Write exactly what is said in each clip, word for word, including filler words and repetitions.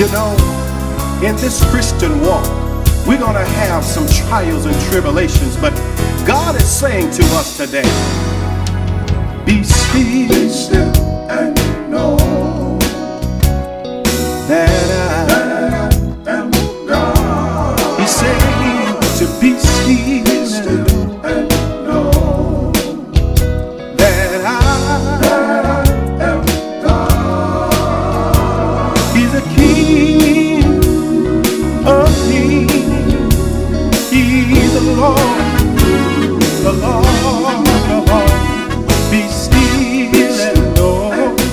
You know, in this Christian walk, we're going to have some trials and tribulations, but God is saying to us today, be still, be still and know that I, that I am God. He's saying to be still, be still and know that I, that I am God. He's a king of kings. He's the Lord, the Lord of all. Be still and know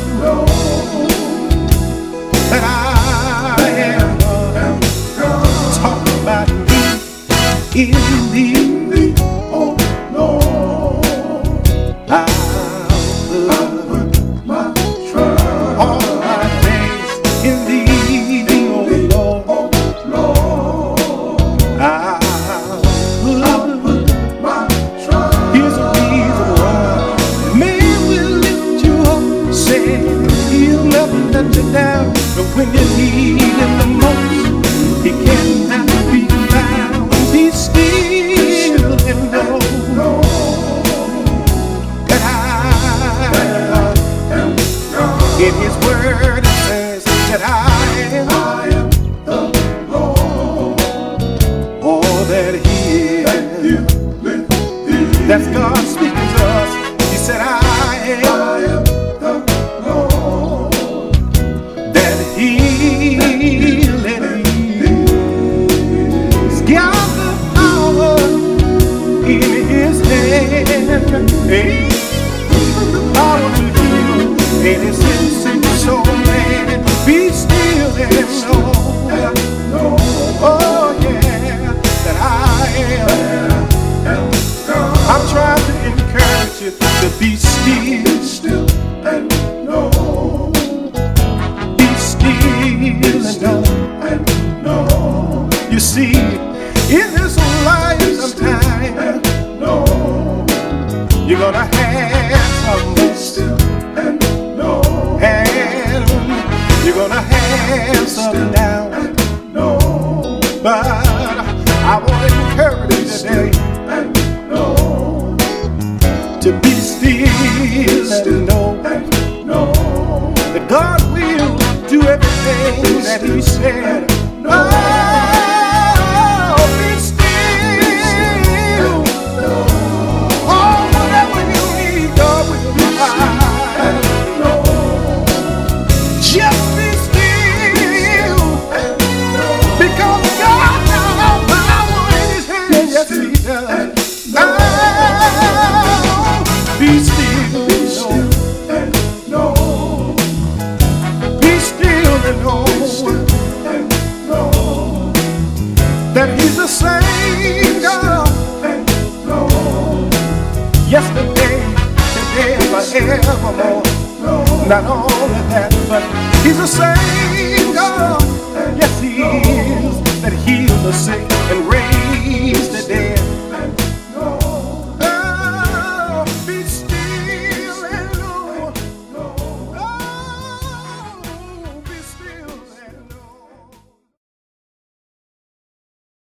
that I am God. Talk about me in thee, oh Lord. I'll put my trust all my days in thee, oh Lord. I'll put my trust. Here's a reason why. Man will lift you up, say he'll never let you down, but when you need him the most, he cannot be found. Be still and know that I am God. In his word it says that I am, I am the Lord. Oh, that he is. That's God speaking to us. He said I am, I am the Lord. That he let me. He's got the power in his hand. Hey, the power to heal any sin, sick soul, man. Be still and know. Oh yeah, that I am. I'm trying to encourage you to be still, still and know. Be still and know. You see, in this life sometime, you're gonna have some still and know, and you're gonna have some down. But I want to encourage you today to be still and know that God will do everything that he said. Oh, be still. Oh, whatever you need, God will provide. Just be still, because God has all power in his hand. Yes, he does. Be still, be still and know. Be still and know, that he's the same God. Yesterday, today, and forevermore. Not only that, but he's the same God. Yes, he is. That healed the sick and raised the